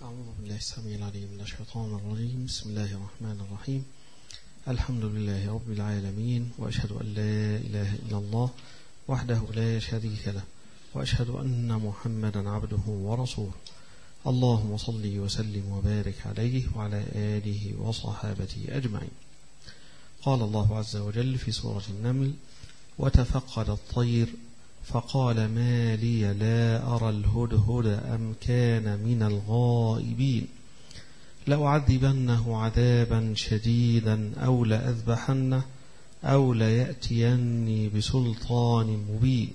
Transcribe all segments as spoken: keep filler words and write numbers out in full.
أعوذ بالله السميع العليم من الشيطان الرجيم. بسم الله الرحمن الرحيم. الحمد لله رب العالمين، وأشهد أن لا إله إلا الله وحده لا شريك له، وأشهد أن محمدا عبده ورسوله. اللهم صل وسلم وبارك عليه وعلى آله وصحابته أجمعين. قال الله عز وجل في سورة النمل: وتفقد الطير فقال ما لي لا أرى الهدهد أم كان من الغائبين لأعذبنه عذابا شديدا أو لأذبحنه أو ليأتيني بسلطان مبين.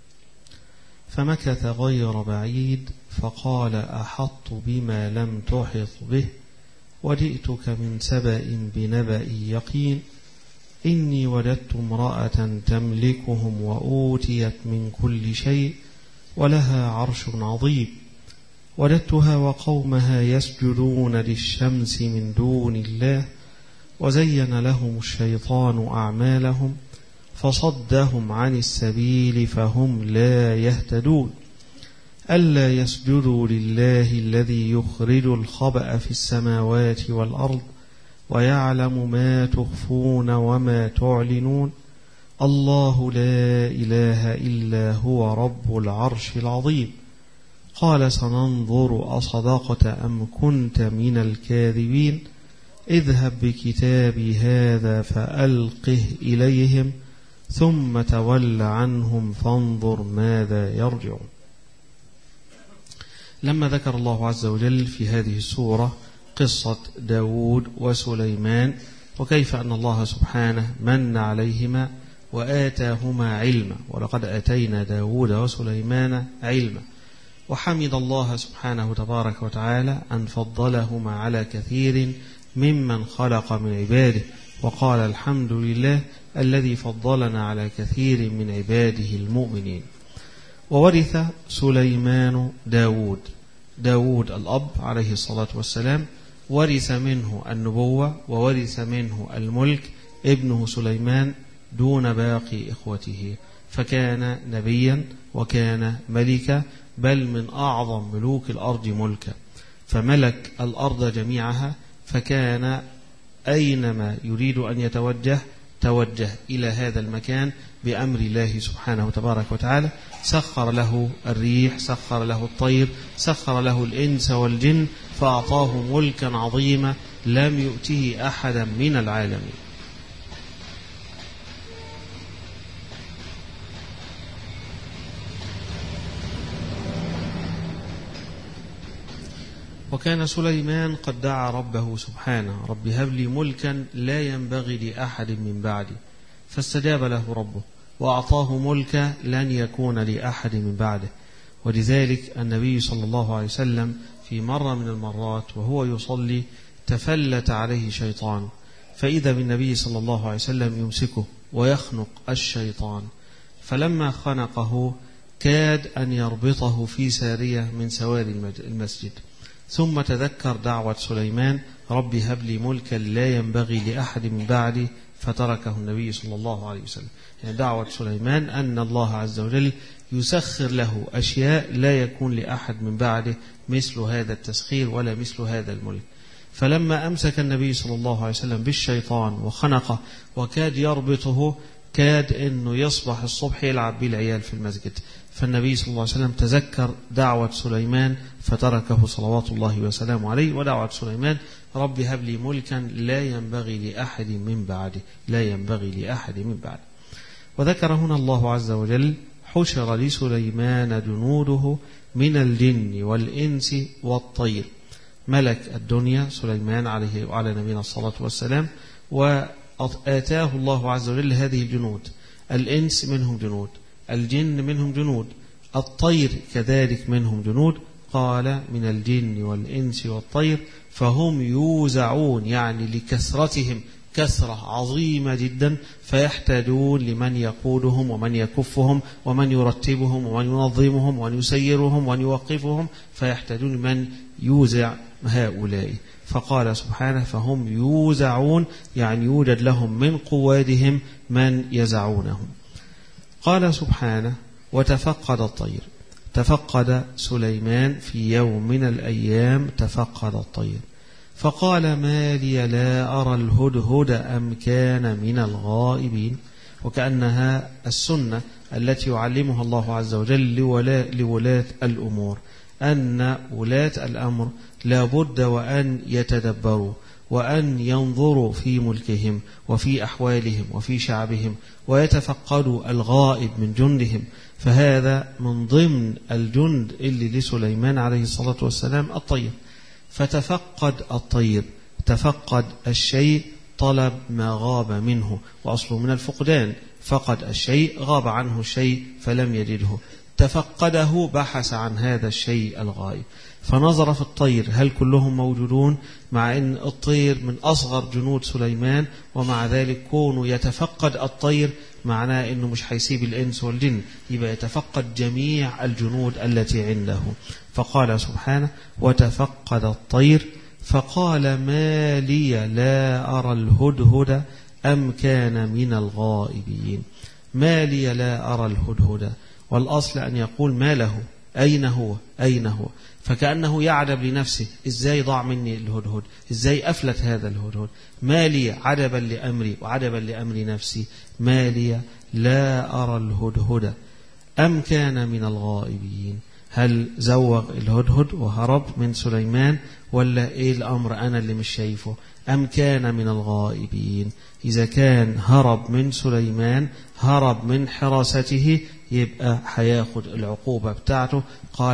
فمكث غير بعيد فقال أحط بما لم تحط به وجئتك من سبأ بنبأ يقين إني وجدت امرأة تملكهم وأوتيت من كل شيء ولها عرش عظيم وجدتها وقومها يسجدون للشمس من دون الله وزين لهم الشيطان أعمالهم فصدهم عن السبيل فهم لا يهتدون ألا يسجدوا لله الذي يخرج الخبأ في السماوات والأرض ويعلم ما تخفون وما تعلنون الله لا إله إلا هو رب العرش العظيم. قال سننظر أصدقت أم كنت من الكاذبين اذهب بكتابي هذا فألقه إليهم ثم تول عنهم فانظر ماذا يرجعون. لما ذكر الله عز وجل في هذه السورة قصة داود وسليمان وكيف أن الله سبحانه من عليهما وآتاهما علما، ولقد آتينا داود وسليمان علما، وحمد الله سبحانه تبارك وتعالى أن فضلهما على كثير ممن خلق من عباده، وقال الحمد لله الذي فضلنا على كثير من عباده المؤمنين. وورث سليمان داود داود الأب عليه الصلاة والسلام ورث منه النبوة وورث منه الملك ابنه سليمان دون باقي إخوته، فكان نبيا وكان ملكا، بل من أعظم ملوك الأرض ملكا، فملك الأرض جميعها، فكان أينما يريد أن يتوجه توجه إلى هذا المكان بأمر الله سبحانه تبارك وتعالى. سخر له الريح، سخر له الطير، سخر له الإنس والجن، فأعطاه ملكا عظيما لم يؤته أحدا من العالمين. وكان سليمان قد دعا ربه سبحانه: رب هب لي ملكا لا ينبغي لأحد من بعدي، فاستجاب له ربه وأعطاه ملكا لن يكون لأحد من بعده. ولذلك النبي صلى الله عليه وسلم في مرة من المرات وهو يصلي تفلت عليه شيطان، فإذا بالنبي صلى الله عليه وسلم يمسكه ويخنق الشيطان، فلما خنقه كاد أن يربطه في سارية من سواري المسجد، ثم تذكر دعوة سليمان: رب هب لي ملكا لا ينبغي لأحد من بعدي، فتركه النبي صلى الله عليه وسلم. يعني دعوة سليمان أن الله عز وجل يسخر له أشياء لا يكون لأحد من بعده مثل هذا التسخير ولا مثل هذا الملك. فلما أمسك النبي صلى الله عليه وسلم بالشيطان وخنقه وكاد يربطه، كاد أنه يصبح الصبح يلعب بالعيال في المسجد، فالنبي صلى الله عليه وسلم تذكر دعوة سليمان فتركه صلوات الله وسلامه عليه. ودعوة سليمان: رب هب لي ملكا لا ينبغي لأحد من بعده لا ينبغي لأحد من بعده. وذكر هنا الله عز وجل: حشر لسليمان جنوده من الجن والإنس والطير. ملك الدنيا سليمان عليه وعلى نبينا الصلاة والسلام، وآتاه الله عز وجل هذه الجنود، الإنس منهم جنود، الجن منهم جنود، الطير كذلك منهم جنود. قال من الجن والإنس والطير فهم يوزعون، يعني لكثرتهم كثرة عظيمة جدا، فيحتاجون لمن يقودهم ومن يكفهم ومن يرتبهم ومن ينظمهم ومن يسيرهم ومن يوقفهم، فيحتاجون من يوزع هؤلاء. فقال سبحانه: فهم يوزعون، يعني يوجد لهم من قوادهم من يزعونهم. قال سبحانه: وتفقد الطير. تفقد سليمان في يوم من الأيام تفقد الطير فقال ما لي لا أرى الهدهد أم كان من الغائبين. وكأنها السنة التي يعلمها الله عز وجل لولاة الأمور، أن ولاة الأمر لا بد وأن يتدبروا وأن ينظروا في ملكهم وفي أحوالهم وفي شعبهم ويتفقدوا الغائب من جندهم. فهذا من ضمن الجند اللي لسليمان عليه الصلاة والسلام الطير، فتفقد الطير، تفقد الشيء، طلب ما غاب منه، وأصله من الفقدان، فقد الشيء غاب عنه الشيء فلم يجده، تفقده بحث عن هذا الشيء الغائب. فنظر في الطير هل كلهم موجودون، مع أن الطير من أصغر جنود سليمان، ومع ذلك كونه يتفقد الطير معناه أنه مش هيسيب الإنس والجن، يبقى يتفقد جميع الجنود التي عنده. فقال سبحانه وتفقد الطير فقال ما لي لا أرى الهدهد أم كان من الغائبين. ما لي لا أرى الهدهد، والأصل أن يقول ما له، أين هو أين هو، فكأنه يعجب لنفسه إزاي ضاع مني الهدهد، إزاي أفلت هذا الهدهد. ما لي عجبا لأمري وعجبا لأمر نفسي، ما لي لا أرى الهدهد أم كان من الغائبين. هل زوغ الهدهد وهرب من سليمان، ولا إيه الأمر أنا اللي مش شايفه؟ أم كان من الغائبين. إذا كان هرب من سليمان، هرب من حراسته، يبقى هياخد العقوبة بتاعته. قال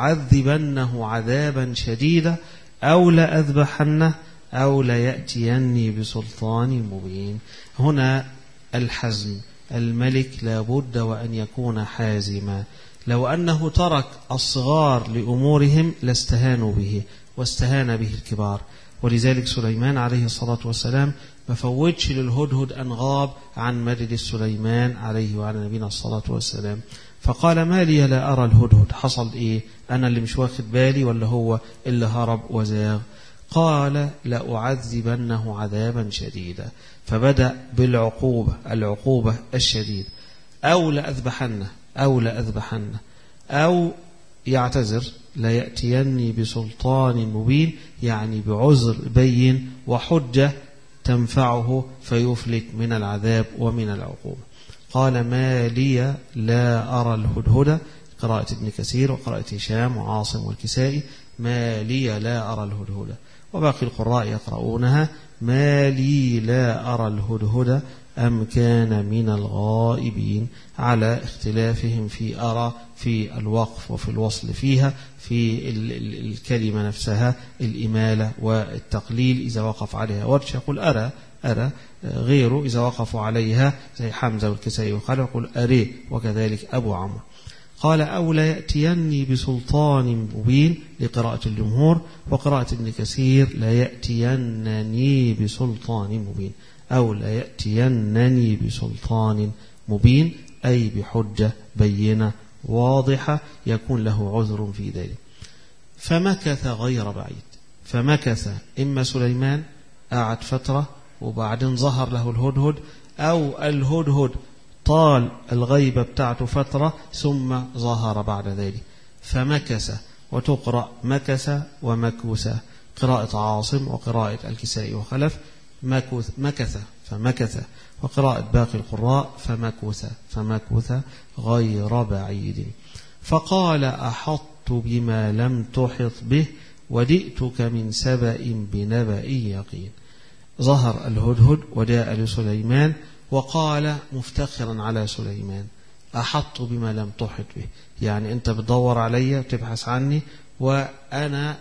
لأعذبنه عذابا شديدا أو لأذبحنه أو ليأتيني بسلطان مبين. هنا الحزم، الملك لابد وأن يكون حازما. لو أنه ترك الصغار لأمورهم لاستهانوا به واستهان به الكبار. ولذلك سليمان عليه الصلاة والسلام ما فوتش للهدهد أن غاب عن مجلس سليمان عليه وعلى نبينا الصلاة والسلام. فقال ما لي لا أرى الهدهد، حصل إيه؟ أنا اللي مش واخد بالي ولا هو اللي هرب وزاغ؟ قال لأعذبنه عذابا شديدا، فبدأ بالعقوبة، العقوبة الشديدة، أو لأذبحنه أو لأذبحنه أو يعتذر ليأتيني بسلطان مبين، يعني بعذر بين وحجة تنفعه فيفلت من العذاب ومن العقوبة. قال ما لي لا أرى الهدهد، قراءة ابن كثير وقراءة هشام وعاصم والكسائي، ما لي لا أرى الهدهد. وباقي القراء يقرؤونها ما لي لا أرى الهدهد أم كان من الغائبين، على اختلافهم في أرى في الوقف وفي الوصل فيها، في الكلمة نفسها الإمالة والتقليل إذا وقف عليها ورش يقول أرى أرى، غيره إذا وقفوا عليها زي حمزة والكسائي وخالد يقول أري، وكذلك أبو عمرو. قال أو لا يأتيني بسلطان مبين لقراءة الجمهور، وقراءة ابن كثير لا يأتينني بسلطان مبين، أو لا يأتينني بسلطان مبين أي بحجة بينة واضحة يكون له عذر في ذلك. فمكث غير بعيد، فمكث إما سليمان قعد فترة وبعدين ظهر له الهدهد، أو الهدهد طال الغيبة بتاعته فترة ثم ظهر بعد ذلك. فمكث، وتقرأ مكث ومكوث، قراءة عاصم وقراءة الكسائي وخلف مكث مكث فمكث، وقراءة باقي القراء فمكث فمكث غير بعيد. فقال أحطت بما لم تحط به وجئتك من سبأ بنبأ يقين. ظهر الهدهد وجاء لسليمان وقال مفتخرا على سليمان أحط بما لم تحط به، يعني أنت بتدور علي تبحث عني وأنا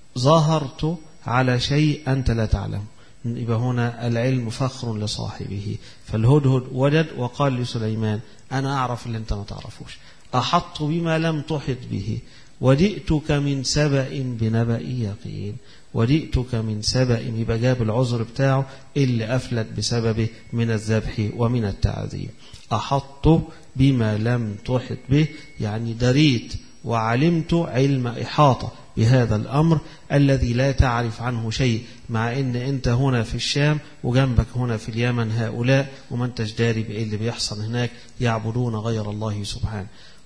ظهرت على شيء أنت لا تعلم. يبقى هنا العلم فخر لصاحبه. فالهدهد وجد وقال لسليمان أنا أعرف اللي أنت ما تعرفوش، أحط بما لم تحط به وجئتك من سبأ بنبأ يقين. وجئتك من سبأ، يبقى جاب العذر بتاعه اللي أفلت بسببه من الذبح ومن التعذيب. أحط بما لم تحط به يعني دريت وعلمت علم إحاطة بهذا الأمر الذي لا تعرف عنه شيء، مع أن أنت هنا في الشام وجنبك هنا في اليمن هؤلاء وما انتش داري بإيه اللي بيحصل هناك، يعبدون غير الله سبحانه.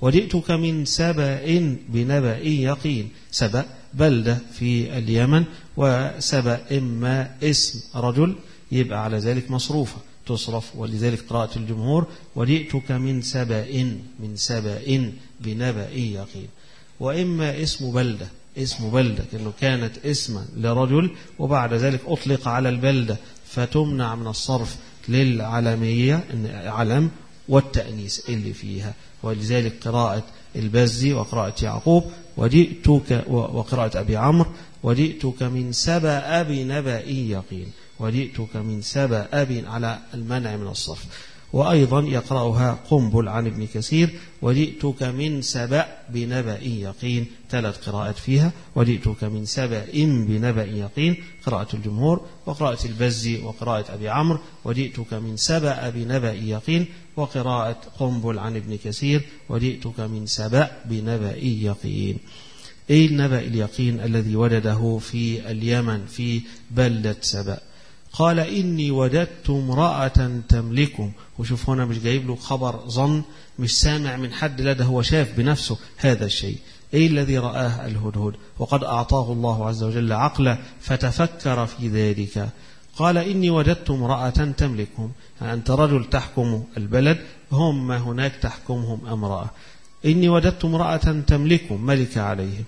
وجئتك من سبأ بنبأ يقين. سبأ بلدة في اليمن، وسبأ إما اسم رجل يبقى على ذلك مصروفة تصرف، ولذلك قراءة الجمهور وجئتك من سبأ من سبأ بنبأ يقين. وإما اسم بلدة اسم بلدة كأنه كانت اسما لرجل وبعد ذلك أطلق على البلدة فتمنع من الصرف للعلمية علم والتأنيس اللي فيها، ولذلك قراءة البزي وقراءة يعقوب وجئتك وقراءة أبي عمرو وجئتك من سبأ بنبأ يقين. وجئتك من سبأ على المنع من الصرف. وأيضا يقرأها قنبل عن ابن كثير وجئتك من سبأ بنبأ يقين، ثلاث قراءات فيها. وجئتك من سبأ بنبأ يقين قراءة الجمهور، وقراءة البزي وقراءة أبي عمرو وجئتك من سبأ بنبأ يقين، وقراءة قنبل عن ابن كثير وجئتك من سبأ بنبأ يقين. أي النبأ اليقين الذي وجده في اليمن في بلدة سبأ. قال إني وجدت امرأة تملكهم. وشوف هنا مش جايب له خبر ظن، مش سامع من حد، لا ده هو شاف بنفسه هذا الشيء. إيه الذي رآه الهدهد وقد أعطاه الله عز وجل عقله فتفكر في ذلك. قال إني وجدت امرأة تملكهم، يعني أنت رجل تحكم البلد، هم هناك تحكمهم امرأة. إني وجدت امرأة تملكهم ملك عليهم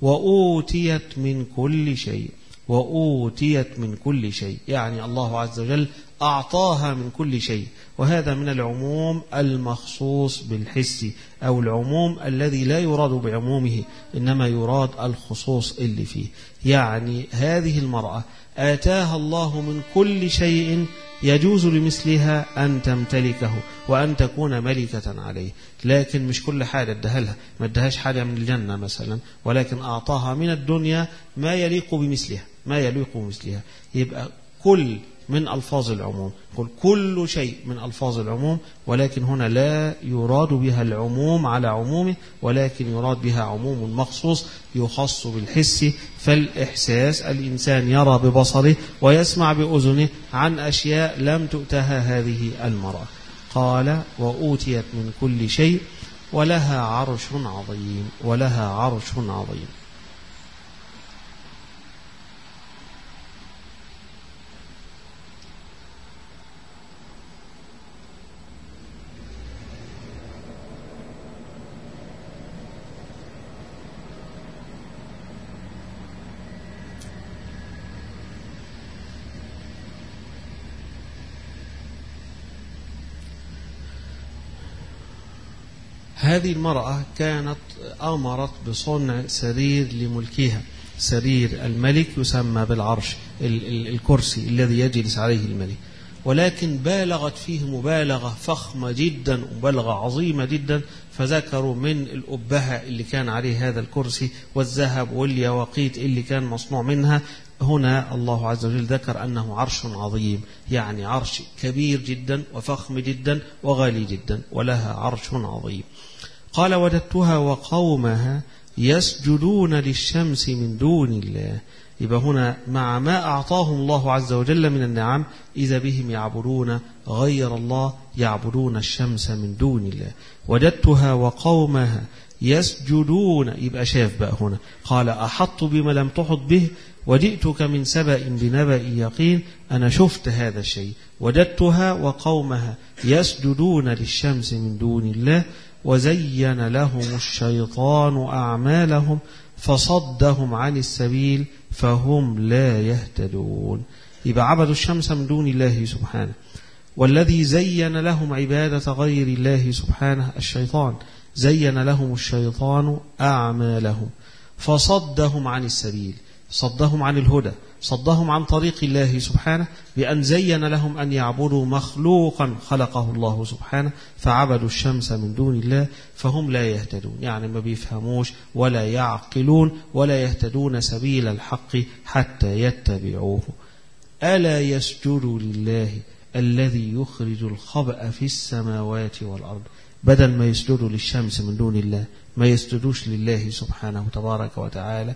وأوتيت من كل شيء. وأوتيت من كل شيء يعني الله عز وجل أعطاها من كل شيء، وهذا من العموم المخصوص بالحس أو العموم الذي لا يراد بعمومه إنما يراد الخصوص اللي فيه. يعني هذه المرأة آتاها الله من كل شيء يجوز لمثلها أن تمتلكه وأن تكون ملكة عليه، لكن مش كل حاجة ادها لها، ما ادهاش حاجة من الجنة مثلا، ولكن أعطاها من الدنيا ما يليق بمثلها ما يليق بمثلها. يبقى كل من ألفاظ العموم، قل كل شيء من ألفاظ العموم، ولكن هنا لا يراد بها العموم على عمومه، ولكن يراد بها عموم مخصوص يخص بالحس. فالإحساس الإنسان يرى ببصره ويسمع بأذنه عن أشياء لم تؤتها هذه المرأة. قال وأوتيت من كل شيء ولها عرش عظيم ولها عرش عظيم. هذه المرأة كانت أمرت بصنع سرير لملكها. سرير الملك يسمى بالعرش، الكرسي الذي يجلس عليه الملك، ولكن بالغت فيه مبالغة فخمة جدا ومبالغة عظيمة جدا، فذكروا من الأبهة اللي كان عليه هذا الكرسي والذهب واليواقيت اللي كان مصنوع منها. هنا الله عز وجل ذكر أنه عرش عظيم، يعني عرش كبير جدا وفخم جدا وغالي جدا، ولها عرش عظيم. قال وجدتها وقومها يسجدون للشمس من دون الله. يبقى هنا مع ما أعطاهم الله عز وجل من النعم إذا بهم يعبدون غير الله، يعبدون الشمس من دون الله. وجدتها وقومها يسجدون، يبقى شاف بقى هنا. قال أحط بما لم تحط به وجئتك من سبأ بنبأ يقين. أنا شفت هذا الشيء. وجدتها وقومها يسجدون للشمس من دون الله وزين لهم الشيطان أعمالهم فصدهم عن السبيل فهم لا يهتدون. يبقى عبدوا الشمس من دون الله سبحانه، والذي زين لهم عبادة غير الله سبحانه الشيطان. زين لهم الشيطان أعمالهم فصدهم عن السبيل، صدهم عن الهدى، صدهم عن طريق الله سبحانه بأن زين لهم أن يعبدوا مخلوقا خلقه الله سبحانه، فعبدوا الشمس من دون الله فهم لا يهتدون، يعني ما بيفهموش ولا يعقلون ولا يهتدون سبيل الحق حتى يتبعوه. ألا يسجدوا لله الذي يخرج الخبأ في السماوات والأرض. بدل ما يسجدوا للشمس من دون الله ما يسجدوش لله سبحانه تبارك وتعالى.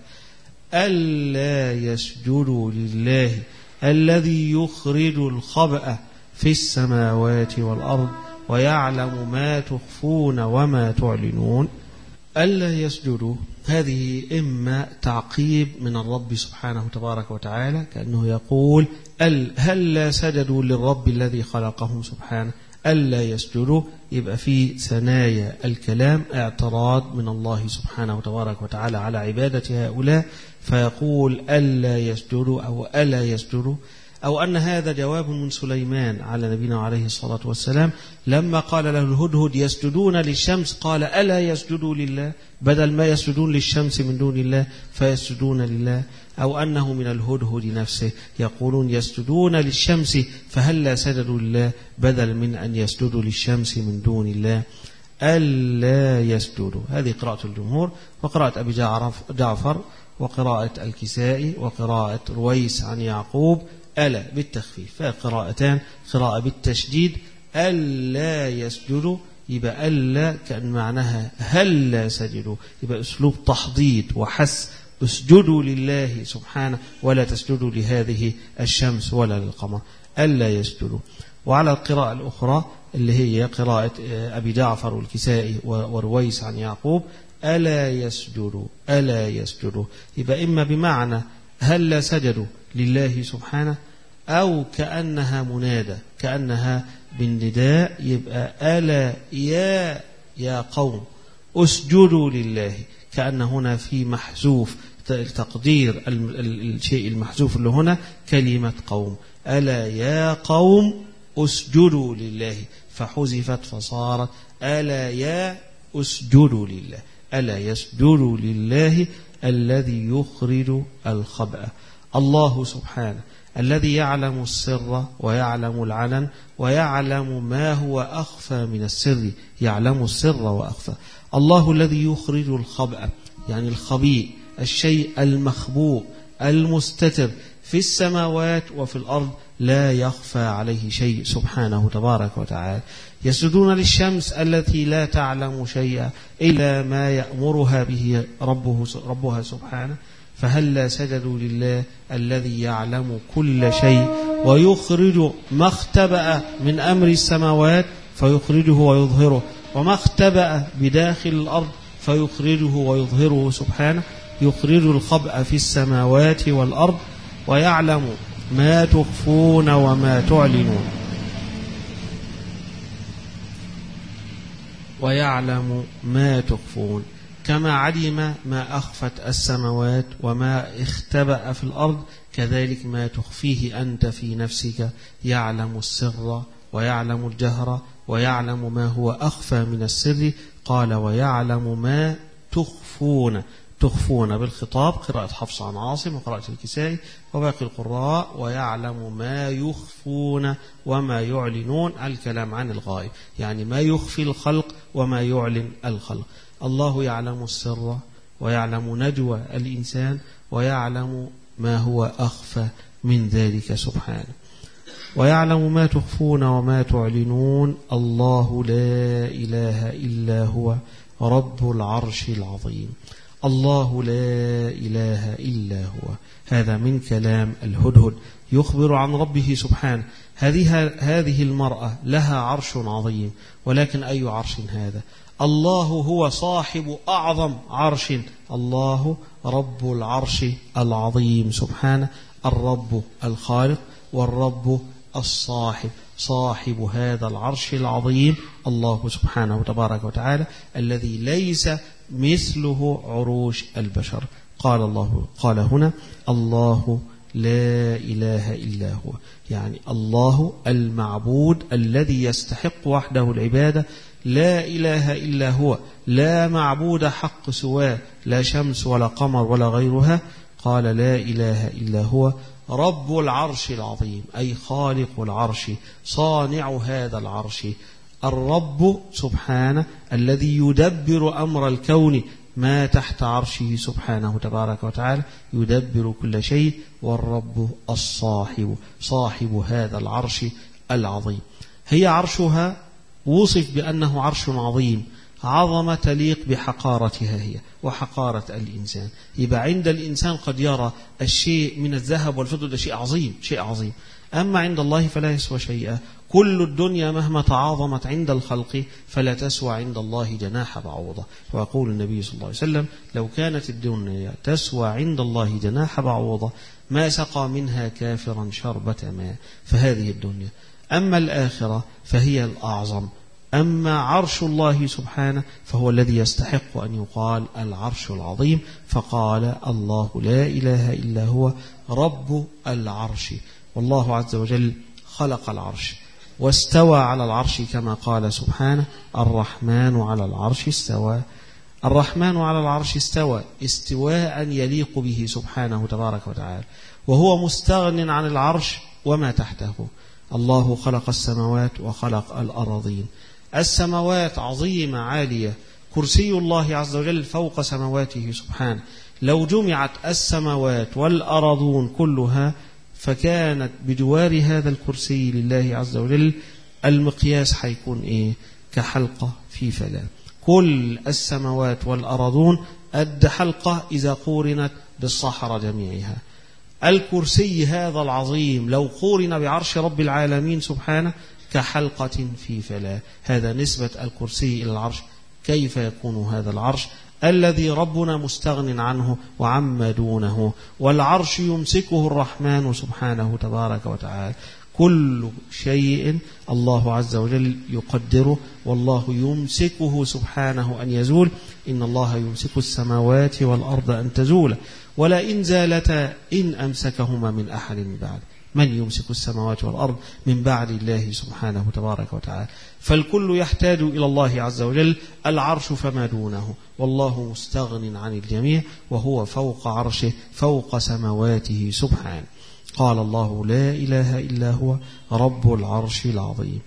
ألا يسجدوا لله الذي يخرج الخبأ في السماوات والأرض ويعلم ما تخفون وما تعلنون ألا يسجدوا. هذه إما تعقيب من الرب سبحانه تبارك وتعالى، كأنه يقول هل لا سجدوا للرب الذي خلقهم سبحانه ألا يسجدوا. يبقى في ثنايا الكلام اعتراض من الله سبحانه تبارك وتعالى على عبادة هؤلاء، فيقول ألا يسجدوا أو ألا يسجدوا، أو أن هذا جواب من سليمان على نبينا عليه الصلاة والسلام لما قال له الهدهد يسجدون للشمس قال ألا يسجدوا لله، بدل ما يسجدون للشمس من دون الله فيسجدون لله. أو أنه من الهدهد نفسه يقولون يسجدون للشمس فهل لا سجدوا لله بدل من أن يسجدوا للشمس من دون الله. ألا يسجدوا، هذه قراءة الجمهور، وقراءة أبي جعفر وقراءة الكسائي وقراءة رويس عن يعقوب ألا بالتخفيف، فقراءتان، قراءة بالتشديد ألا يسجدوا، يبقى ألا كأن معناها هل لا سجدوا، يبقى أسلوب تحضيض وحث، اسجدوا لله سبحانه ولا تسجدوا لهذه الشمس ولا للقمر، ألا يسجدوا. وعلى القراءة الأخرى اللي هي قراءة أبي جعفر والكسائي ورويس عن يعقوب ألا يسجدوا ألا يسجدوا، يبقى إما بمعنى هل لا سجدوا لله سبحانه، أو كأنها منادى، كأنها بالنداء، يبقى ألا يا يا قوم اسجدوا لله، كأن هنا في محذوف تقدير الشيء المحذوف اللي هنا كلمة قوم، ألا يا قوم اسجدوا لله، فحذفت فصارت ألا يا اسجدوا لله، ألا يسجدوا لله الذي يخرج الخبأ. الله سبحانه الذي يعلم السر ويعلم العلن ويعلم ما هو أخفى من السر، يعلم السر وأخفى. الله الذي يخرج الخبأ يعني الخبيء، الشيء المخبوء المستتر في السماوات وفي الأرض، لا يخفى عليه شيء سبحانه تبارك وتعالى. يسجدون للشمس التي لا تعلم شيئا إلا ما يأمرها به ربه ربها سبحانه، فهل لا سجدوا لله الذي يعلم كل شيء ويخرج ما اختبأ من أمر السماوات فيخرجه ويظهره، وما اختبأ بداخل الأرض فيخرجه ويظهره سبحانه، يخرج الخبأ في السماوات والأرض ويعلم ما تخفون وما تعلنون، ويعلم ما تخفون كما علم ما أخفت السماوات وما اختبأ في الأرض، كذلك ما تخفيه أنت في نفسك، يعلم السر ويعلم الجهر ويعلم ما هو أخفى من السر. قال ويعلم ما تخفون، تخفون بالخطاب، قراءة حفص عن عاصم وقراءة الكسائي وباقي القراء، ويعلم ما يخفون وما يعلنون، الكلام عن الغائب، يعني ما يخفي الخلق وما يعلن الخلق. الله يعلم السر ويعلم نجوى الإنسان ويعلم ما هو أخفى من ذلك سبحانه، ويعلم ما تخفون وما تعلنون. الله لا إله إلا هو رب العرش العظيم. الله لا إله إلا هو، هذا من كلام الهدهد يخبر عن ربه سبحانه. هذه هذه المرأة لها عرش عظيم، ولكن أي عرش هذا؟ الله هو صاحب أعظم عرش، الله رب العرش العظيم سبحانه، الرب الخالق والرب الصاحب، صاحب هذا العرش العظيم الله سبحانه تبارك وتعالى الذي ليس مثله عروش البشر. قال الله قال هنا الله لا إله إلا هو، يعني الله المعبود الذي يستحق وحده العبادة، لا إله إلا هو، لا معبود حق سواه، لا شمس ولا قمر ولا غيرها. قال لا إله إلا هو رب العرش العظيم، أي خالق العرش، صانع هذا العرش، الرب سبحانه الذي يدبر أمر الكون، ما تحت عرشه سبحانه تبارك وتعالى، يدبر كل شيء، والرب الصاحب، صاحب هذا العرش العظيم. هي عرشها وصف بأنه عرش عظيم، عظمة تليق بحقارتها هي وحقارة الإنسان. يبقى عند الإنسان قد يرى الشيء من الذهب والفضة ده شيء عظيم، شيء عظيم، أما عند الله فلا يسوى شيئا. كل الدنيا مهما تعاظمت عند الخلق فلا تسوى عند الله جناح بعوضة. ويقول النبي صلى الله عليه وسلم لو كانت الدنيا تسوى عند الله جناح بعوضة ما سقى منها كافرا شربة ماء. فهذه الدنيا. أما الآخرة فهي الأعظم. أما عرش الله سبحانه فهو الذي يستحق أن يقال العرش العظيم. فقال الله لا إله إلا هو رب العرش. والله عز وجل خلق العرش واستوى على العرش كما قال سبحانه الرحمن على العرش استوى. الرحمن على العرش استوى استواء يليق به سبحانه تبارك وتعالى، وهو مستغن عن العرش وما تحته. الله خلق السماوات وخلق الأراضين. السماوات عظيمة عالية، كرسي الله عز وجل فوق سماواته سبحانه. لو جمعت السماوات والأراضون كلها فكانت بجوار هذا الكرسي لله عز وجل المقياس حيكون إيه؟ كحلقة في فلاة. كل السماوات والأراضون قد حلقة إذا قورنت بالصحراء جميعها. الكرسي هذا العظيم لو قورن بعرش رب العالمين سبحانه كحلقة في فلاة. هذا نسبة الكرسي إلى العرش. كيف يكون هذا العرش الذي ربنا مستغن عنه وعما دونه؟ والعرش يمسكه الرحمن سبحانه تبارك وتعالى. كل شيء الله عز وجل يقدره، والله يمسكه سبحانه أن يزول. إن الله يمسك السماوات والأرض أن تزول ولئن زالتا إن أمسكهما من أحد من بعد. من يمسك السماوات والأرض من بعد الله سبحانه تبارك وتعالى؟ فالكل يحتاج إلى الله عز وجل. العرش فما دونه، والله مستغن عن الجميع وهو فوق عرشه فوق سماواته سبحانه. قال الله لا إله إلا هو رب العرش العظيم.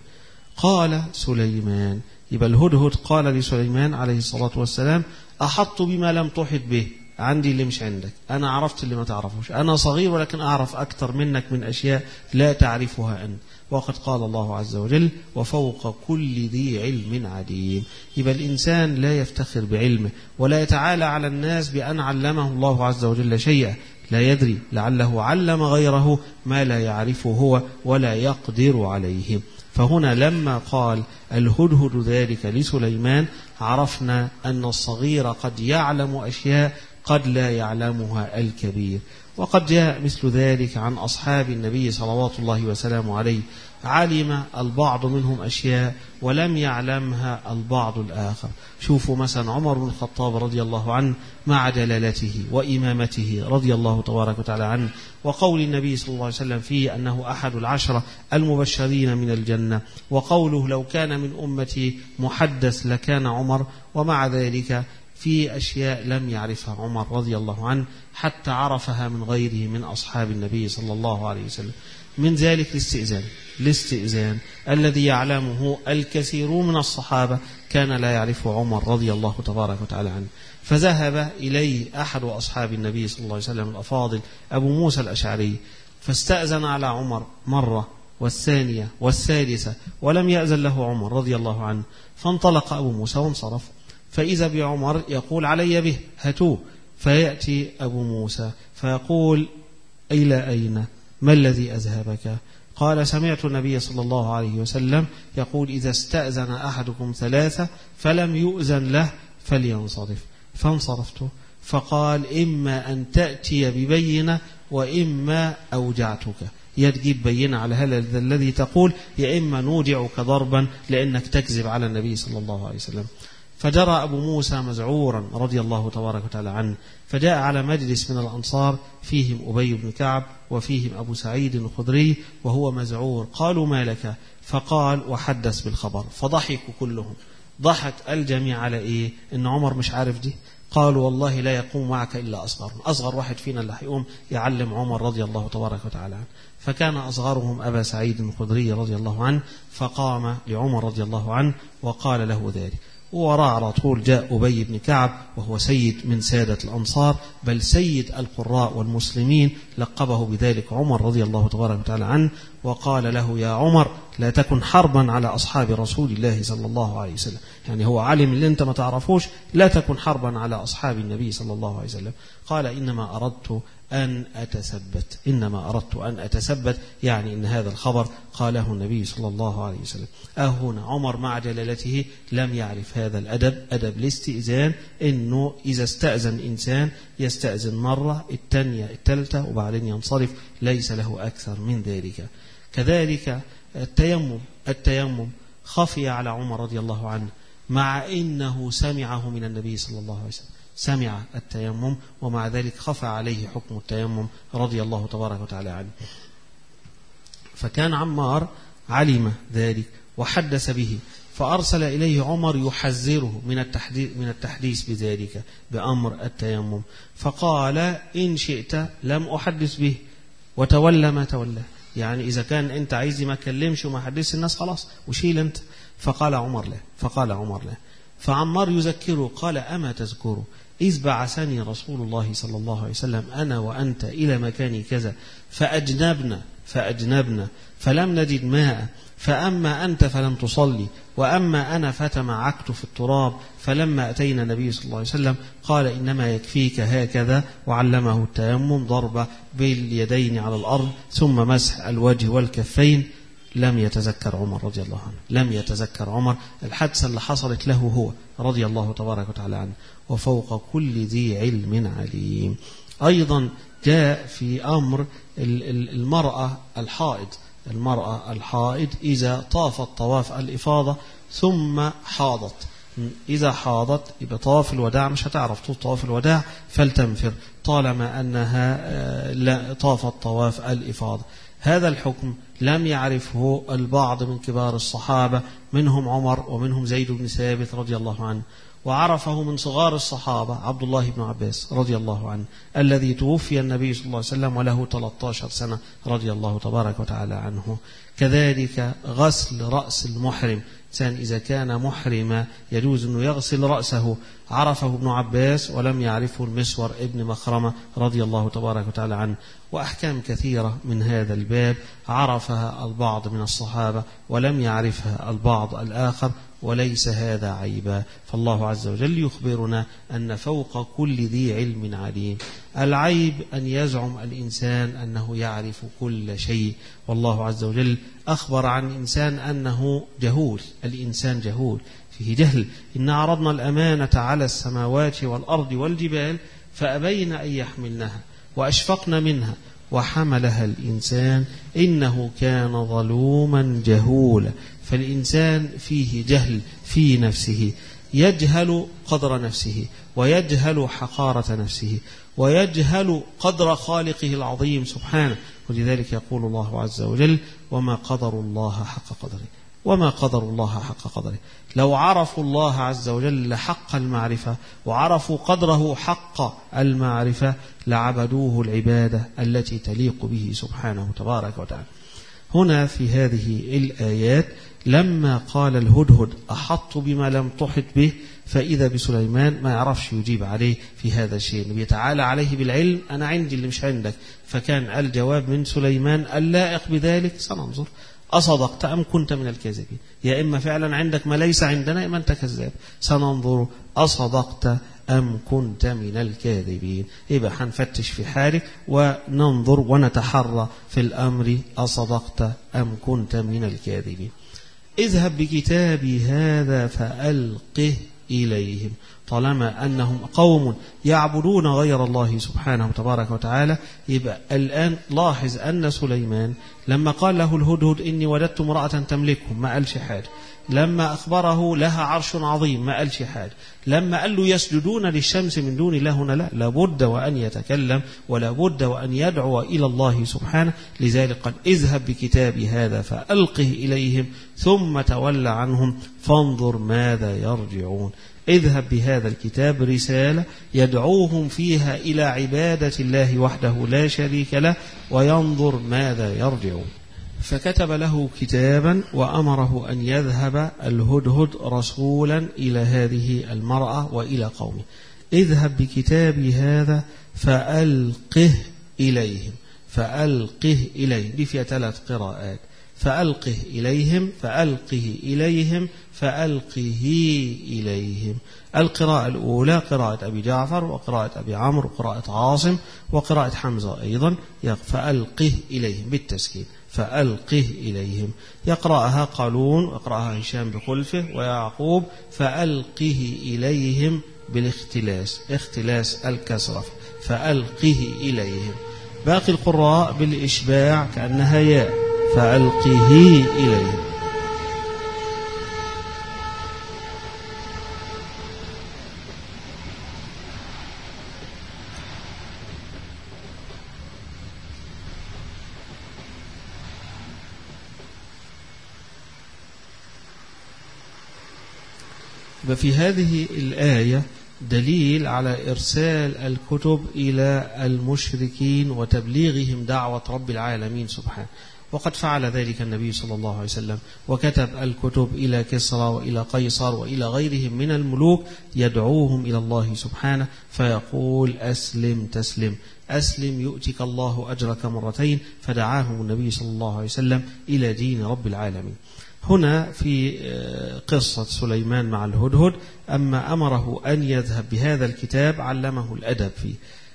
قال سليمان، يبقى الهدهد قال لسليمان عليه الصلاة والسلام أحط بما لم تحط به، عندي اللي مش عندك، أنا عرفت اللي ما تعرفوش، أنا صغير ولكن أعرف أكثر منك من أشياء لا تعرفها أنت. وقد قال الله عز وجل وفوق كل ذي علم عليم. يبقى الإنسان لا يفتخر بعلمه ولا يتعالى على الناس بأن علمه الله عز وجل شيئا، لا يدري لعله علم غيره ما لا يعرفه هو ولا يقدر عليه. فهنا لما قال الهدهد ذلك لسليمان عرفنا أن الصغير قد يعلم أشياء قد لا يعلمها الكبير. وقد جاء مثل ذلك عن أصحاب النبي صلوات الله وسلامه عليه، علم البعض منهم أشياء ولم يعلمها البعض الآخر. شوفوا مثلا عمر بن الخطاب رضي الله عنه مع جلالته وإمامته رضي الله تبارك وتعالى عنه، وقول النبي صلى الله عليه وسلم فيه أنه أحد العشرة المبشرين من الجنة، وقوله لو كان من أمتي محدث لكان عمر. ومع ذلك في أشياء لم يعرفها عمر رضي الله عنه حتى عرفها من غيره من أصحاب النبي صلى الله عليه وسلم. من ذلك الاستئذان الاستئذان الذي يعلمه الكثير من الصحابة كان لا يعرفه عمر رضي الله تبارك وتعالى عنه. فذهب إليه أحد أصحاب النبي صلى الله عليه وسلم الأفاضل أبو موسى الأشعري، فاستأذن على عمر مرة والثانية والثالثة ولم يأذن له عمر رضي الله عنه. فانطلق أبو موسى وانصرف، فإذا بعمر يقول علي به هاتوه. فيأتي أبو موسى فيقول إلى أين؟ ما الذي أذهبك؟ قال سمعت النبي صلى الله عليه وسلم يقول إذا استأذن أحدكم ثلاثة فلم يؤذن له فلينصرف. فانصرفت. فقال إما أن تأتي ببينة وإما أوجعتك، يا تجيب بينة على هذا الذي تقول، يا إما نوجعك ضربا لأنك تكذب على النبي صلى الله عليه وسلم. فجرى أبو موسى مزعورا رضي الله تبارك وتعالى عنه، فجاء على مجلس من الأنصار فيهم أبي بن كعب وفيهم أبو سعيد الخدري وهو مزعور. قالوا ما لك؟ فقال وحدث بالخبر. فضحكوا كلهم، ضحك الجميع على إيه؟ إن عمر مش عارف دي. قالوا والله لا يقوم معك إلا أصغر، أصغر واحد فينا اللي هيقوم يعلم عمر رضي الله تبارك وتعالى عنه. فكان أصغرهم أبا سعيد الخدري رضي الله عنه، فقام لعمر رضي الله عنه وقال له ذلك. ووراء على طول جاء أبي بن كعب وهو سيد من سادة الأنصار بل سيد القراء والمسلمين، لقبه بذلك عمر رضي الله تبارك وتعالى عنه، وقال له يا عمر لا تكن حربا على أصحاب رسول الله صلى الله عليه وسلم. يعني هو علم اللي انت ما تعرفوش، لا تكن حربا على أصحاب النبي صلى الله عليه وسلم. قال إنما أردت أن أتثبت، إنما أردت أن أتثبت، يعني إن هذا الخبر قاله النبي صلى الله عليه وسلم. أهنا عمر مع جلالته لم يعرف هذا الأدب، أدب الاستئذان، إنه إذا استأذن إنسان يستأذن مرة، الثانية، الثالثة، وبعدين ينصرف، ليس له أكثر من ذلك. كذلك التيمم، التيمم خفي على عمر رضي الله عنه، مع إنه سمعه من النبي صلى الله عليه وسلم، سمع التيمم، ومع ذلك خفى عليه حكم التيمم رضي الله تبارك وتعالى عنه. فكان عمار علم ذلك وحدث به، فأرسل إليه عمر يحذره من التحديث من التحديث بذلك، بأمر التيمم، فقال إن شئت لم أحدث به وتولى ما تولى. يعني إذا كان أنت عايزي ما كلمش وما حدث الناس خلاص وشيل أنت. فقال عمر لا، فقال عمر لا. فعمار يذكره قال أما تذكره إذ بعثني رسول الله صلى الله عليه وسلم أنا وأنت إلى مكان كذا فأجنبنا فأجنبنا فلم نجد ماء، فأما أنت فلم تصلي وأما أنا فتمعكت في التراب، فلما أتينا النبي صلى الله عليه وسلم قال إنما يكفيك هكذا، وعلمه التيمم ضربة باليدين على الأرض ثم مسح الوجه والكفين. لم يتذكر عمر رضي الله عنه، لم يتذكر عمر الحادثة اللي حصلت له هو رضي الله تبارك وتعالى عنه. وفوق كل ذي علم عليم. أيضا جاء في أمر المرأة الحائض، المرأة الحائض إذا طافت طواف الإفاضة ثم حاضت، إذا حاضت يبقى طواف الوداع مش هتعرف طول طواف الوداع فلتنفر طالما أنها لا طافت طواف الإفاضة. هذا الحكم لم يعرفه البعض من كبار الصحابة، منهم عمر ومنهم زيد بن ثابت رضي الله عنه، وعرفه من صغار الصحابة عبد الله بن عباس رضي الله عنه الذي توفي النبي صلى الله عليه وسلم وله ثلاث عشرة سنة رضي الله تبارك وتعالى عنه. كذلك غسل رأس المحرم، إنسان إذا كان محرما يجوز أنه يغسل رأسه، عرفه ابن عباس ولم يعرفه المسور ابن مخرمة رضي الله تبارك وتعالى عنه. وأحكام كثيرة من هذا الباب عرفها البعض من الصحابة ولم يعرفها البعض الآخر، وليس هذا عيبا. فالله عز وجل يخبرنا أن فوق كل ذي علم عليم. العيب أن يزعم الإنسان أنه يعرف كل شيء، والله عز وجل أخبر عن الإنسان أنه جهول، الإنسان جهول فيه جهل. إن عرضنا الأمانة على السماوات والأرض والجبال فأبين أن يحملنها وأشفقن منها وحملها الإنسان إنه كان ظلوما جهولا. فالإنسان فيه جهل في نفسه، يجهل قدر نفسه ويجهل حقارة نفسه ويجهل قدر خالقه العظيم سبحانه. ولذلك يقول الله عز وجل وما قدر الله حق قدره، وما قدر الله حق قدره. لو عرفوا الله عز وجل حق المعرفة وعرفوا قدره حق المعرفة لعبدوه العبادة التي تليق به سبحانه تبارك وتعالى. هنا في هذه الآيات لما قال الهدهد أحط بما لم تحط به، فإذا بسليمان ما يعرفش يجيب عليه في هذا الشيء، بيتعالى عليه بالعلم، أنا عندي اللي مش عندك. فكان الجواب من سليمان اللائق بذلك سننظر أصدقت أم كنت من الكاذبين، يا إما فعلا عندك ما ليس عندنا إما أنت كذاب، سننظر أصدقت أم كنت من الكاذبين. يبقى هنفتش في حالك وننظر ونتحرى في الأمر أصدقت أم كنت من الكاذبين. اذهب بكتابي هذا فألقه إليهم. طالما أنهم قوم يعبدون غير الله سبحانه تبارك وتعالى، يبقى الآن لاحظ أن سليمان لما قال له الهدهد إني وجدت امرأة تملكهم ما قالش حاجة، لما أخبره لها عرش عظيم ما قالش حاجة، لما قال له يسجدون للشمس من دون الله هنا لا، لابد وأن يتكلم ولا بد وأن يدعو إلى الله سبحانه. لذلك قال اذهب بكتابي هذا فألقه إليهم ثم تولى عنهم فانظر ماذا يرجعون. اذهب بهذا الكتاب رسالة يدعوهم فيها إلى عبادة الله وحده لا شريك له وينظر ماذا يرجعون. فكتب له كتابا وأمره أن يذهب الهدهد رسولا إلى هذه المرأة وإلى قومه. اذهب بكتابي هذا فألقه إليهم، فألقه إليهم دي فيها ثلاث قراءات، فألقه إليهم فألقه إليهم فألقه إليهم. القراءة الأولى قراءة أبي جعفر وقراءة أبي عمرو وقراءة عاصم وقراءة حمزة أيضا، فألقه إليهم بالتسكين فألقه إليهم. يقرأها قالون ويقرأها هشام بخلفه ويعقوب فألقه إليهم بالاختلاس، اختلاس الكسرة فألقه إليهم. باقي القراء بالإشباع كأنها ياء فألقه إليهم. ففي هذه الآية دليل على إرسال الكتب إلى المشركين وتبليغهم دعوة رب العالمين سبحانه، وقد فعل ذلك النبي صلى الله عليه وسلم، وكتب الكتب إلى كسرى وإلى قيصر وإلى غيرهم من الملوك يدعوهم إلى الله سبحانه، فيقول أسلم تسلم، أسلم يؤتك الله أجرك مرتين، فدعاهم النبي صلى الله عليه وسلم إلى دين رب العالمين. هنا في قصة سليمان مع الهدهد، أما أمره أن يذهب بهذا الكتاب علمه الأدب فيه.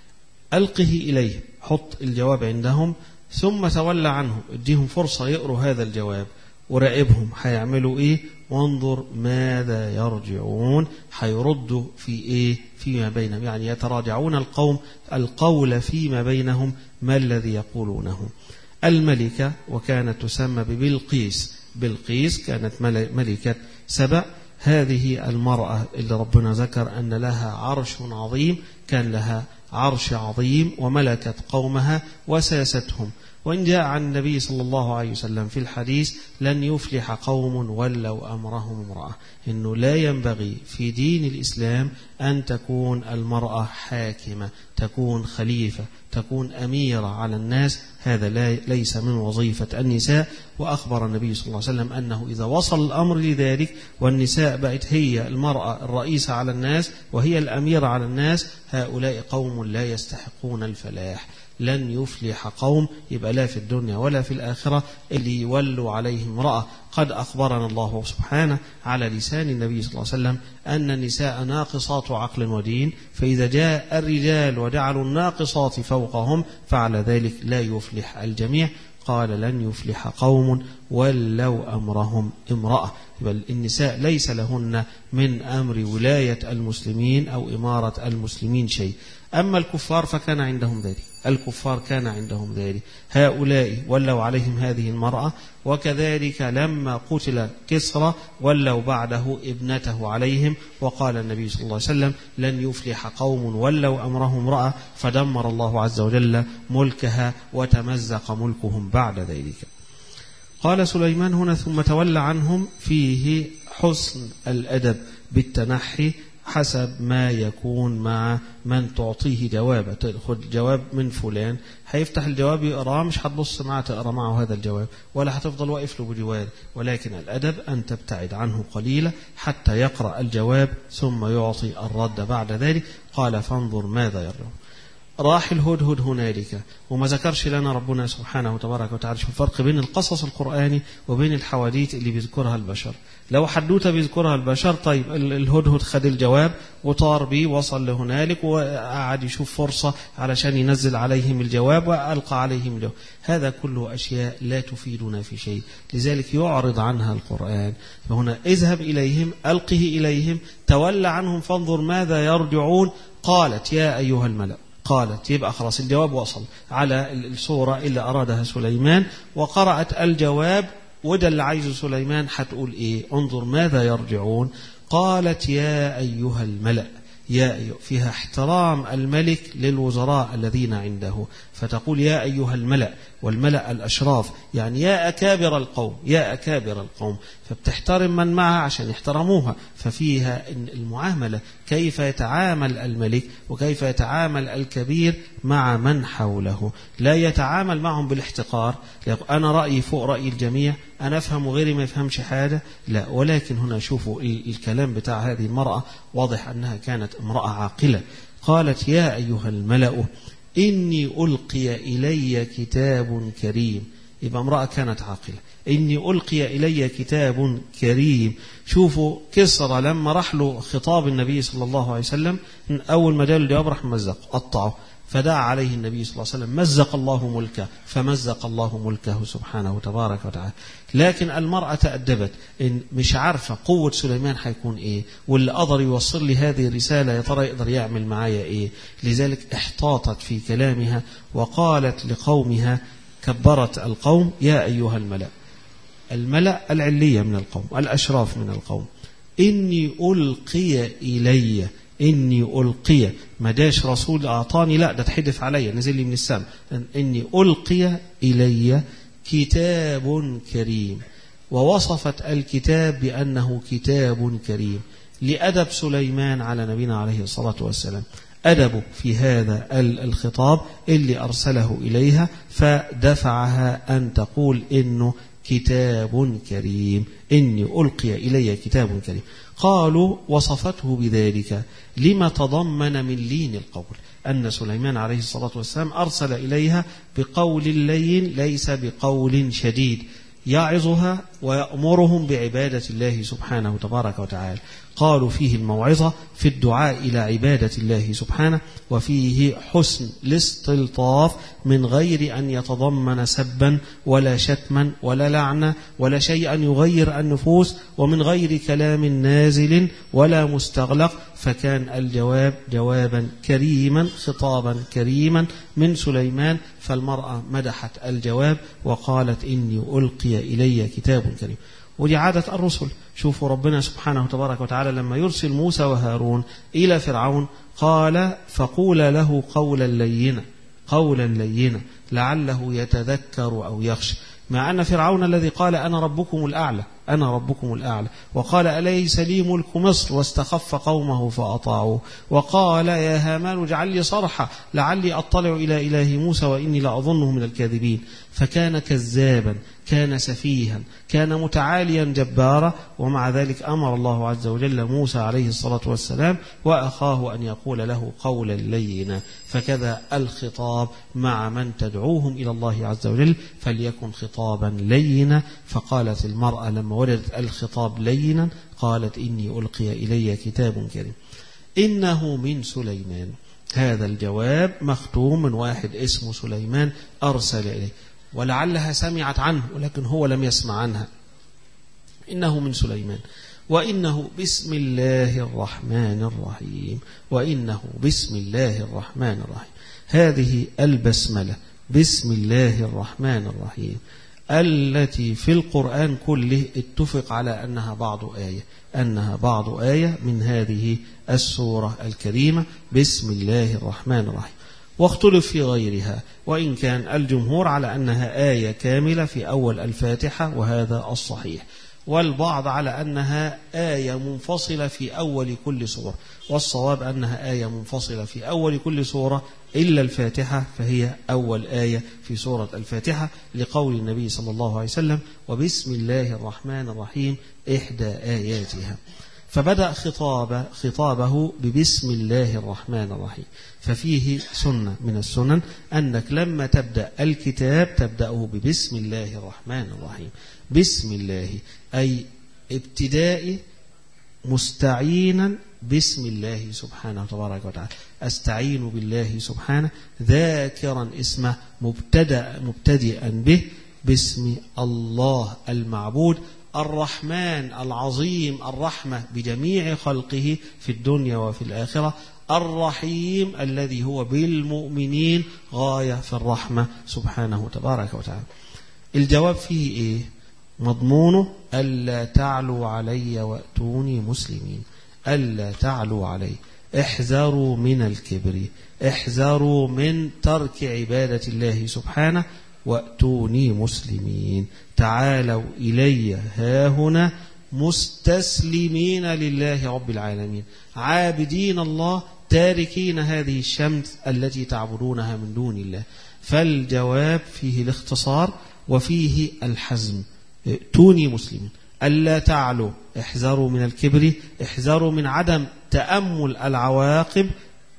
ألقه إليه، حط الجواب عندهم ثم تولى عنهم، اديهم فرصة يقروا هذا الجواب وراقبهم هيعملوا إيه، وانظر ماذا يرجعون، هيردوا في إيه فيما بينهم، يعني يتراجعون القوم القول فيما بينهم ما الذي يقولونه. الملكة وكانت تسمى ببلقيس، بلقيس كانت ملكة سبأ. هذه المرأة اللي ربنا ذكر أن لها عرش عظيم، كان لها عرش عظيم وملكت قومها وساستهم. وإن جاء عن النبي صلى الله عليه وسلم في الحديث لن يفلح قوم ولوا أمرهم امرأة، إنه لا ينبغي في دين الإسلام أن تكون المرأة حاكمة، تكون خليفة، تكون أميرة على الناس، هذا لا ليس من وظيفة النساء. وأخبر النبي صلى الله عليه وسلم أنه إذا وصل الأمر لذلك والنساء بقت هي المرأة الرئيسة على الناس وهي الأميرة على الناس، هؤلاء قوم لا يستحقون الفلاح، لن يفلح قوم، يبقى لا في الدنيا ولا في الآخرة اللي يولوا عليه امرأة. قد أخبرنا الله سبحانه على لسان النبي صلى الله عليه وسلم أن النساء ناقصات عقل ودين، فإذا جاء الرجال وجعلوا الناقصات فوقهم فعلى ذلك لا يفلح الجميع. قال لن يفلح قوم ولوا أمرهم امرأة، بل النساء ليس لهن من أمر ولاية المسلمين أو إمارة المسلمين شيء. أما الكفار فكان عندهم ذلك، الكفار كان عندهم ذلك، هؤلاء ولوا عليهم هذه المرأة. وكذلك لما قتل كسرى ولوا بعده ابنته عليهم، وقال النبي صلى الله عليه وسلم لن يفلح قوم ولوا أمرهم امرأة، فدمر الله عز وجل ملكها وتمزق ملكهم بعد ذلك. قال سليمان هنا ثم تولى عنهم، فيه حسن الأدب بالتنحي حسب ما يكون مع من تعطيه جواب. تأخذ جواب من فلان، هيفتح الجواب يقرأ، مش هتبص معه تقرأ معه هذا الجواب ولا هتفضل واقف له بجوار، ولكن الأدب أن تبتعد عنه قليلا حتى يقرأ الجواب ثم يعطي الرد بعد ذلك. قال فانظر ماذا يرجعون. راح الهدهد هنالك، وما ذكرش لنا ربنا سبحانه وتبارك وتعالى الفرق بين القصص القرآني وبين الحواديت اللي بيذكرها البشر. لو حدوته بيذكرها البشر، طيب الهدهد خد الجواب وطار بيه وصل لهنالك وقعد يشوف فرصة علشان ينزل عليهم الجواب وألقى عليهم الجواب، هذا كله أشياء لا تفيدنا في شيء، لذلك يعرض عنها القرآن. فهنا اذهب إليهم، ألقه إليهم، تولى عنهم فانظر ماذا يرجعون. قالت يا أيها الملأ، قالت يبقى خلاص الجواب وصل على الصورة اللي أرادها سليمان، وقرأت الجواب، وده اللي عايزه سليمان. هتقول إيه؟ انظر ماذا يرجعون. قالت يا أيها الملأ، يا أيها فيها احترام الملك للوزراء الذين عنده، فتقول يا أيها الملأ، والملأ الأشراف، يعني يا أكابر القوم، يا أكابر القوم، فبتحترم من معها عشان يحترموها. ففيها المعاملة، كيف يتعامل الملك وكيف يتعامل الكبير مع من حوله، لا يتعامل معهم بالاحتقار، أنا رأيي فوق رأي الجميع، أنا أفهم وغيري ما يفهمش حاجة، لا. ولكن هنا شوفوا الكلام بتاع هذه المرأة واضح أنها كانت امرأة عاقلة. قالت يا أيها الملأ إني ألقي إلي كتاب كريم. يبقى امرأة كانت عاقلة. إني ألقي إلي كتاب كريم. شوفوا كسرى لما راح له خطاب النبي صلى الله عليه وسلم أول ما جاء الجواب راح مزق قطعه، فدعا عليه النبي صلى الله عليه وسلم مزق الله ملكه، فمزق الله ملكه سبحانه تبارك وتعالى. لكن المرأة تأدبت، إن مش عارفة قوة سليمان هيكون إيه، واللي قدر يوصل لي هذه الرسالة يا ترى يقدر يعمل معايا إيه. لذلك احتاطت في كلامها وقالت لقومها، كبرت القوم: يا أيها الملأ. الملأ العلية من القوم، الأشراف من القوم. إني ألقي إلي، إني ألقي، ما داش رسول أعطاني، لا ده تحدث علي نزل لي من السماء. إني ألقي إلي كتاب كريم. ووصفت الكتاب بأنه كتاب كريم لأدب سليمان على نبينا عليه الصلاة والسلام، أدبه في هذا الخطاب اللي أرسله إليها، فدفعها أن تقول إنه كتاب كريم، إني ألقي إلي كتاب كريم. قالوا وصفته بذلك لما تضمن من لين القول، أن سليمان عليه الصلاة والسلام أرسل إليها بقول لين ليس بقول شديد يعظها ويأمرهم بعبادة الله سبحانه تبارك وتعالى. قالوا فيه الموعظة في الدعاء إلى عبادة الله سبحانه، وفيه حسن الاستلطاف من غير أن يتضمن سبا ولا شتما ولا لعنة ولا شيئا يغير النفوس، ومن غير كلام نازل ولا مستغلق. فكان الجواب جوابا كريما، خطابا كريما من سليمان. فالمرأة مدحت الجواب وقالت: إني ألقي إلي كتاب كريم. ودي عادة الرسل. شوفوا ربنا سبحانه تبارك وتعالى لما يرسل موسى وهارون إلى فرعون قال: فقول له قولا لينا، قولا لينا لعله يتذكر أو يخشى. مع أن فرعون الذي قال: أنا ربكم الأعلى، أنا ربكم الأعلى، وقال: أليس لي ملك مصر، واستخف قومه فأطاعوه، وقال: يا هامان اجعل لي صرحا لعلي أطلع إلى إله موسى وإني لأظنه من الكاذبين. فكان كذابا، كان سفيها، كان متعاليا جبارا، ومع ذلك أمر الله عز وجل موسى عليه الصلاة والسلام وأخاه أن يقول له قولا لينا. فكذا الخطاب مع من تدعوهم إلى الله عز وجل فليكن خطابا لينا. فقالت المرأة لما وجدت الخطاب لينا قالت: إني ألقي إلي كتاب كريم إنه من سليمان. هذا الجواب مختوم من واحد اسمه سليمان أرسل إليه، ولعلها سمعت عنه ولكن هو لم يسمع عنها. إنه من سليمان وإنه بسم الله الرحمن الرحيم، وإنه بسم الله الرحمن الرحيم. هذه البسملة بسم الله الرحمن الرحيم التي في القرآن كله اتفق على أنها بعض آية، أنها بعض آية من هذه السورة الكريمة بسم الله الرحمن الرحيم. واختلف في غيرها، وإن كان الجمهور على أنها آية كاملة في أول الفاتحة وهذا الصحيح، والبعض على أنها آية منفصلة في أول كل سورة، والصواب أنها آية منفصلة في أول كل سورة إلا الفاتحة، فهي أول آية في سورة الفاتحة لقول النبي صلى الله عليه وسلم: وبسم الله الرحمن الرحيم إحدى آياتها. فبدأ خطاب خطابه ببسم الله الرحمن الرحيم. ففيه سنة من السنن أنك لما تبدأ الكتاب تبدأه ببسم الله الرحمن الرحيم. بسم الله أي ابتدائي مستعينا بسم الله سبحانه تبارك وتعالى، أستعين بالله سبحانه ذاكرا اسمه مبتدأ مبتدئا به باسم الله المعبود الرحمن العظيم الرحمة بجميع خلقه في الدنيا وفي الآخرة، الرحيم الذي هو بالمؤمنين غاية في الرحمة سبحانه تبارك وتعالى. الجواب فيه إيه؟ مضمونه: ألا تعلوا علي وأتوني مسلمين. ألا تعلوا علي، احذروا من الكبر، احذروا من ترك عبادة الله سبحانه، وأتوني مسلمين، تعالوا إلي هاهنا مستسلمين لله رب العالمين، عابدين الله تاركين هذه الشمس التي تعبدونها من دون الله. فالجواب فيه الاختصار وفيه الحزم. ائتوني مسلمين، ألا تعلوا، احذروا من الكبر، احذروا من عدم تأمل العواقب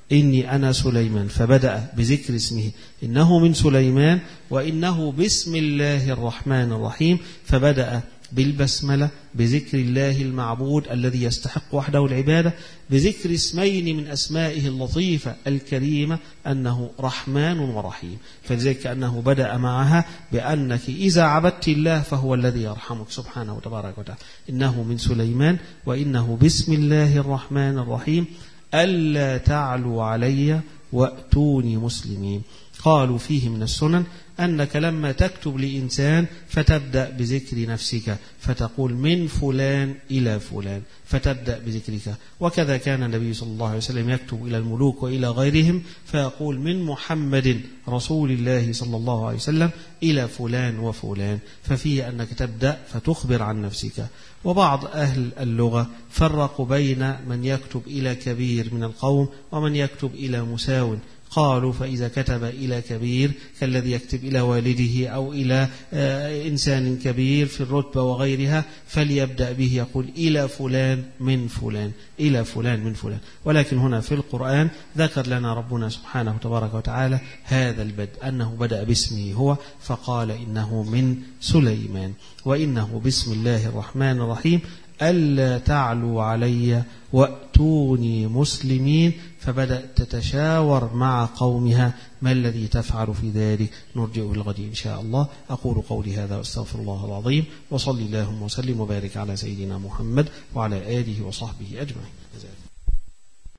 إني أنا سليمان، فبدأ بذكر اسمه إنه من سليمان، وإنه بسم الله الرحمن الرحيم، فبدأ بالبسملة بذكر الله المعبود الذي يستحق وحده العبادة، بذكر اسمين من أسمائه اللطيفة الكريمة أنه رحمن ورحيم، فلذلك كأنه بدأ معها بأنك إذا عبدت الله فهو الذي يرحمك سبحانه وتبارك وتعالى. إنه من سليمان وإنه بسم الله الرحمن الرحيم ألا تعلوا علي وأتوني مسلمين. قالوا فيه من السنن أنك لما تكتب لإنسان فتبدأ بذكر نفسك فتقول من فلان إلى فلان، فتبدأ بذكرك. وكذا كان النبي صلى الله عليه وسلم يكتب إلى الملوك وإلى غيرهم فيقول من محمد رسول الله صلى الله عليه وسلم إلى فلان وفلان، ففيه أنك تبدأ فتخبر عن نفسك. وبعض أهل اللغة فرقوا بين من يكتب إلى كبير من القوم ومن يكتب إلى مساو. قالوا فإذا كتب إلى كبير كالذي يكتب إلى والده أو إلى إنسان كبير في الرتبة وغيرها فليبدأ به، يقول إلى فلان من فلان، إلى فلان من فلان. ولكن هنا في القرآن ذكر لنا ربنا سبحانه وتبارك وتعالى هذا البدء، أنه بدأ باسمه هو فقال إنه من سليمان وإنه بسم الله الرحمن الرحيم ألا تعلوا علي وأتوني مسلمين، فبدأت تتشاور مع قومها ما الذي تفعل في ذلك، نرجع بالغد إن شاء الله. أقول قولي هذا واستغفر الله العظيم، وصلي اللهم وسلم وبارك على سيدنا محمد وعلى آله وصحبه أجمعين.